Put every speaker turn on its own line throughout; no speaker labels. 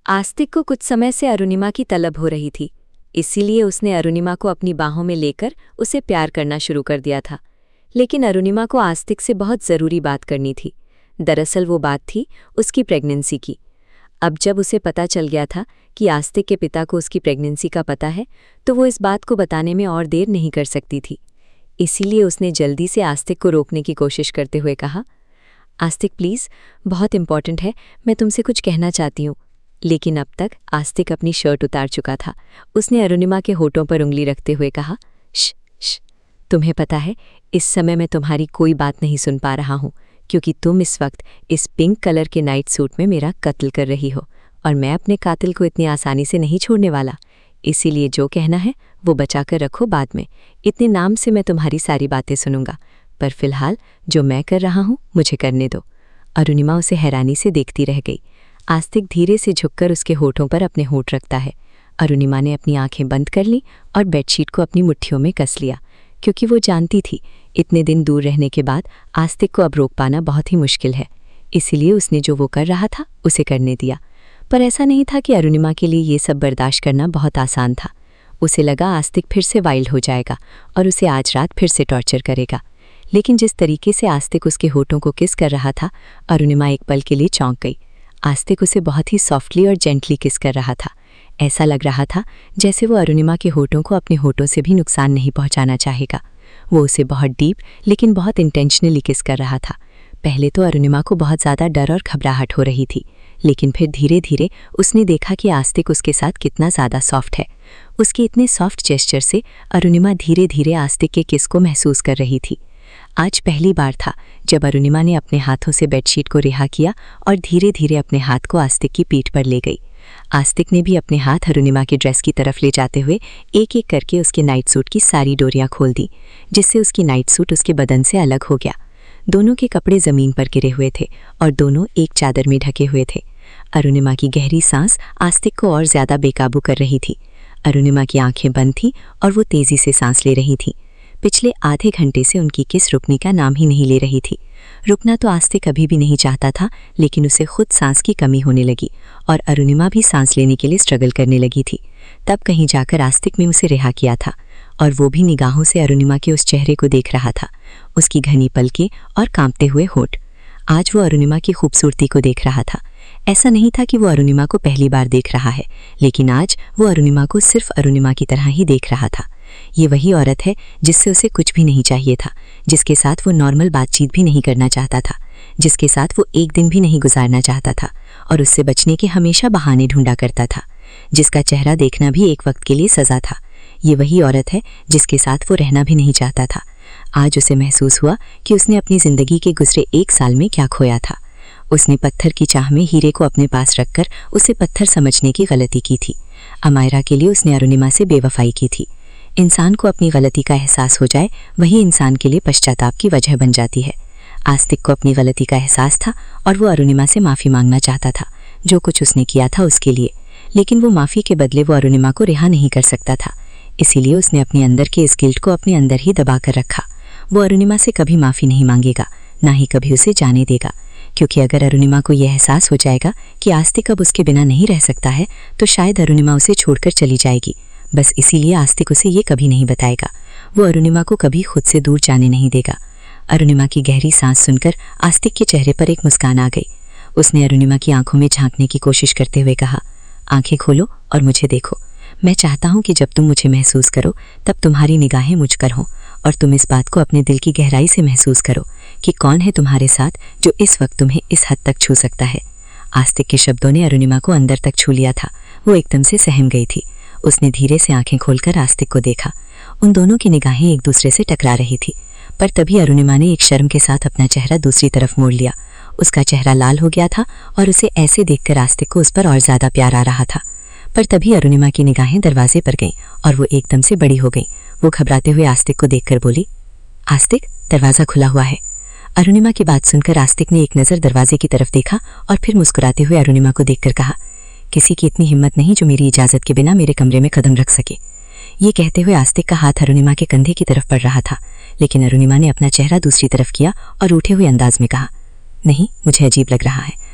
आस्तिक को कुछ समय से अरुणिमा की तलब हो रही थी, इसीलिए उसने अरुणिमा को अपनी बाहों में लेकर उसे प्यार करना शुरू कर दिया था। लेकिन अरुणिमा को आस्तिक से बहुत ज़रूरी बात करनी थी। दरअसल वो बात थी उसकी प्रेगनेंसी की। अब जब उसे पता चल गया था कि आस्तिक के पिता को उसकी प्रेगनेंसी का पता है, तो वो इस बात को बताने में और देर नहीं कर सकती थी। इसीलिए उसने जल्दी से आस्तिक को रोकने की कोशिश करते हुए कहा, आस्तिक प्लीज़, बहुत इम्पॉर्टेंट है, मैं तुमसे कुछ कहना चाहती हूँ। लेकिन अब तक आस्तिक अपनी शर्ट उतार चुका था। उसने अरुणिमा के होठों पर उंगली रखते हुए कहा, श, तुम्हें पता है, इस समय मैं तुम्हारी कोई बात नहीं सुन पा रहा हूँ, क्योंकि तुम इस वक्त इस पिंक कलर के नाइट सूट में मेरा कत्ल कर रही हो, और मैं अपने कातिल को इतनी आसानी से नहीं छोड़ने वाला। इसीलिए जो कहना है वो बचा कर रखो, बाद में इतने नाम से मैं तुम्हारी सारी बातें सुनूंगा, पर फिलहाल जो मैं कर रहा हूँ मुझे करने दो। अरुणिमा उसे हैरानी से देखती रह गई। आस्तिक धीरे से झुककर उसके होठों पर अपने होठ रखता है। अरुणिमा ने अपनी आंखें बंद कर लीं और बेडशीट को अपनी मुट्ठियों में कस लिया, क्योंकि वो जानती थी इतने दिन दूर रहने के बाद आस्तिक को अब रोक पाना बहुत ही मुश्किल है। इसीलिए उसने जो वो कर रहा था उसे करने दिया। पर ऐसा नहीं था कि अरुणिमा के लिए ये सब बर्दाश्त करना बहुत आसान था। उसे लगा आस्तिक फिर से वाइल्ड हो जाएगा और उसे आज रात फिर से टॉर्चर करेगा। लेकिन जिस तरीके से आस्तिक उसके होठों को किस कर रहा था, अरुणिमा एक पल के लिए चौंक गई। आस्तिक उसे बहुत ही सॉफ्टली और जेंटली किस कर रहा था। ऐसा लग रहा था जैसे वो अरुणिमा के होठों को अपने होठों से भी नुकसान नहीं पहुंचाना चाहेगा। वो उसे बहुत डीप लेकिन बहुत इंटेंशनली किस कर रहा था। पहले तो अरुणिमा को बहुत ज़्यादा डर और घबराहट हो रही थी, लेकिन फिर धीरे धीरे उसने देखा कि आस्तिक उसके साथ कितना ज़्यादा सॉफ्ट है। उसके इतने सॉफ्ट जेस्चर से अरुणिमा धीरे धीरे आस्तिक के किस को महसूस कर रही थी। आज पहली बार था जब अरुणिमा ने अपने हाथों से बेडशीट को रिहा किया और धीरे धीरे अपने हाथ को आस्तिक की पीठ पर ले गई। आस्तिक ने भी अपने हाथ अरुणिमा की ड्रेस की तरफ ले जाते हुए एक एक करके उसके नाइट सूट की सारी डोरियां खोल दी, जिससे उसकी नाइट सूट उसके बदन से अलग हो गया। दोनों के कपड़े ज़मीन पर गिरे हुए थे और दोनों एक चादर में ढके हुए थे। अरुणिमा की गहरी सांस आस्तिक को और ज़्यादा बेकाबू कर रही थी। अरुणिमा की आंखें बंद थीं और वो तेज़ी से सांस ले रही थी। पिछले आधे घंटे से उनकी किस रुकने का नाम ही नहीं ले रही थी। रुकना तो आस्तिक कभी भी नहीं चाहता था, लेकिन उसे खुद सांस की कमी होने लगी और अरुणिमा भी सांस लेने के लिए स्ट्रगल करने लगी थी। तब कहीं जाकर आस्तिक ने उसे रिहा किया था और वो भी निगाहों से अरुणिमा के उस चेहरे को देख रहा था, उसकी घनी पलकें और कांपते हुए होठ। आज वो अरुणिमा की खूबसूरती को देख रहा था। ऐसा नहीं था कि वो अरुणिमा को पहली बार देख रहा है, लेकिन आज वो अरुणिमा को सिर्फ अरुणिमा की तरह ही देख रहा था। ये वही औरत है जिससे उसे कुछ भी नहीं चाहिए था, जिसके साथ वो नॉर्मल बातचीत भी नहीं करना चाहता था, जिसके साथ वो एक दिन भी नहीं गुजारना चाहता था और उससे बचने के हमेशा बहाने ढूंढा करता था, जिसका चेहरा देखना भी एक वक्त के लिए सज़ा था। ये वही औरत है जिसके साथ वो रहना भी नहीं चाहता था। आज उसे महसूस हुआ कि उसने अपनी ज़िंदगी के गुजरे 1 साल में क्या खोया था। उसने पत्थर की चाह में हीरे को अपने पास रखकर उसे पत्थर समझने की गलती की थी। अमायरा के लिए उसने अरुणिमा से बेवफाई की थी। इंसान को अपनी गलती का एहसास हो जाए, वही इंसान के लिए पश्चाताप की वजह बन जाती है। आस्तिक को अपनी गलती का एहसास था और वो अरुणिमा से माफ़ी मांगना चाहता था, जो कुछ उसने किया था उसके लिए। लेकिन वो माफ़ी के बदले वो अरुणिमा को रिहा नहीं कर सकता था। इसीलिए उसने अपने अंदर के इस गिल्ट को अपने अंदर ही दबा कर रखा। वो अरुणिमा से कभी माफ़ी नहीं मांगेगा, ना ही कभी उसे जाने देगा, क्योंकि अगर अरुणिमा को यह एहसास हो जाएगा कि आस्तिक अब उसके बिना नहीं रह सकता है, तो शायद अरुणिमा उसे छोड़कर चली जाएगी। बस इसीलिए आस्तिक उसे ये कभी नहीं बताएगा। वो अरुणिमा को कभी खुद से दूर जाने नहीं देगा। अरुणिमा की गहरी सांस सुनकर आस्तिक के चेहरे पर एक मुस्कान आ गई। उसने अरुणिमा की आंखों में झांकने की कोशिश करते हुए कहा, आंखें खोलो और मुझे देखो। मैं चाहता हूँ कि जब तुम मुझे महसूस करो तब तुम्हारी निगाहें मुझ पर हों और तुम इस बात को अपने दिल की गहराई से महसूस करो कि कौन है तुम्हारे साथ जो इस वक्त तुम्हें इस हद तक छू सकता है। आस्तिक के शब्दों ने अरुणिमा को अंदर तक छू लिया था। वो एकदम से सहम गई थी। उसने धीरे से आंखें खोलकर आस्तिक को देखा। उन दोनों की निगाहें एक दूसरे से टकरा रही थी, पर तभी अरुणिमा ने एक शर्म के साथ अपना चेहरा दूसरी तरफ मोड़ लिया। उसका चेहरा लाल हो गया था और उसे ऐसे देखकर आस्तिक को उस पर और ज़्यादा प्यार आ रहा था। पर तभी अरुणिमा की निगाहें दरवाजे पर गईं और वो एकदम से बड़ी हो गईं। वो घबराते हुए आस्तिक को देखकर बोली, आस्तिक, दरवाज़ा खुला हुआ है। अरुणिमा की बात सुनकर आस्तिक ने एक नज़र दरवाजे की तरफ देखा और फिर मुस्कुराते हुए अरुणिमा को देखकर कहा, किसी की इतनी हिम्मत नहीं जो मेरी इजाज़त के बिना मेरे कमरे में कदम रख सके। ये कहते हुए आस्तिक का हाथ अरुणिमा के कंधे की तरफ पड़ रहा था, लेकिन अरुणिमा ने अपना चेहरा दूसरी तरफ किया और रूठे हुए अंदाज में कहा, नहीं, मुझे अजीब लग रहा है,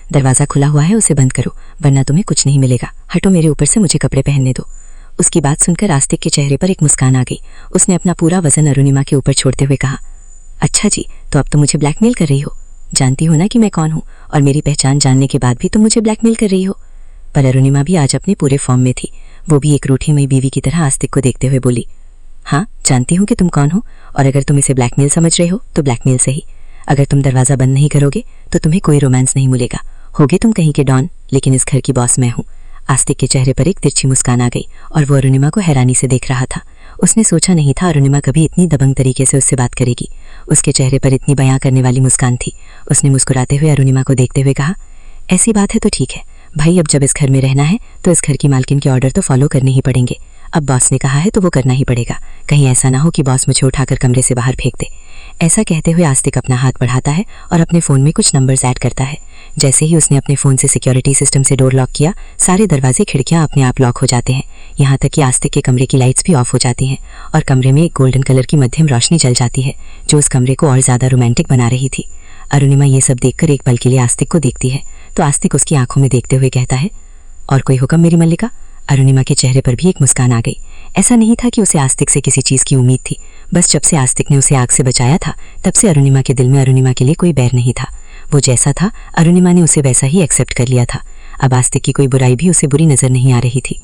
दरवाज़ा खुला हुआ है, उसे बंद करो वरना तुम्हें कुछ नहीं मिलेगा। हटो मेरे ऊपर से, मुझे कपड़े पहनने दो। उसकी बात सुनकर आस्तिक के चेहरे पर एक मुस्कान आ गई। उसने अपना पूरा वजन अरुणिमा के ऊपर छोड़ते हुए कहा, अच्छा जी, तो अब तो मुझे ब्लैकमेल कर रही हो। जानती हो ना कि मैं कौन हूँ, और मेरी पहचान जानने के बाद भी तुम मुझे ब्लैकमेल कर रही हो। पर अरुणिमा भी आज अपने पूरे फॉर्म में थी। वो भी एक रूठी हुई बीवी की तरह आस्तिक को देखते हुए बोली, हाँ जानती हूँ कि तुम कौन हो, और अगर तुम इसे ब्लैकमेल समझ रहे हो तो ब्लैकमेल सही। अगर तुम दरवाज़ा बंद नहीं करोगे तो तुम्हें कोई रोमांस नहीं मिलेगा। होगे तुम कहीं के डॉन, लेकिन इस घर की बॉस मैं हूँ। आस्तिक के चेहरे पर एक तिरछी मुस्कान आ गई और वो अरुणिमा को हैरानी से देख रहा था। उसने सोचा नहीं था अरुणिमा कभी इतनी दबंग तरीके से उससे बात करेगी। उसके चेहरे पर इतनी बयां करने वाली मुस्कान थी। उसने मुस्कुराते हुए अरुणिमा को देखते हुए कहा, ऐसी बात है तो ठीक है भाई, अब जब इस घर में रहना है तो इस घर की मालकिन के ऑर्डर तो फॉलो करने ही पड़ेंगे। अब बॉस ने कहा है तो वो करना ही पड़ेगा। कहीं ऐसा ना हो कि बॉस मुझे उठाकर कमरे से बाहर फेंक दे। ऐसा कहते हुए आस्तिक अपना हाथ बढ़ाता है और अपने फ़ोन में कुछ नंबर्स ऐड करता है। जैसे ही उसने अपने फ़ोन से सिक्योरिटी सिस्टम से डोर लॉक किया, सारे दरवाजे खिड़कियां अपने आप लॉक हो जाते हैं। यहाँ तक कि आस्तिक के कमरे की लाइट्स भी ऑफ हो जाती हैं और कमरे में एक गोल्डन कलर की मध्यम रोशनी जल जाती है, जो उस कमरे को और ज़्यादा रोमांटिक बना रही थी। अरुणिमा ये सब देखकर एक पल के लिए आस्तिक को देखती है तो आस्तिक उसकी आंखों में देखते हुए कहता है, और कोई हुक्म मेरी मल्लिका। अरुणिमा के चेहरे पर भी एक मुस्कान आ गई। ऐसा नहीं था कि उसे आस्तिक से किसी चीज़ की उम्मीद थी, बस जब से आस्तिक ने उसे आग से बचाया था तब से अरुणिमा के दिल में अरुणिमा के लिए कोई बैर नहीं था। वो जैसा था अरुणिमा ने उसे वैसा ही एक्सेप्ट कर लिया था। अब आस्तिक की कोई बुराई भी उसे बुरी नज़र नहीं आ रही थी।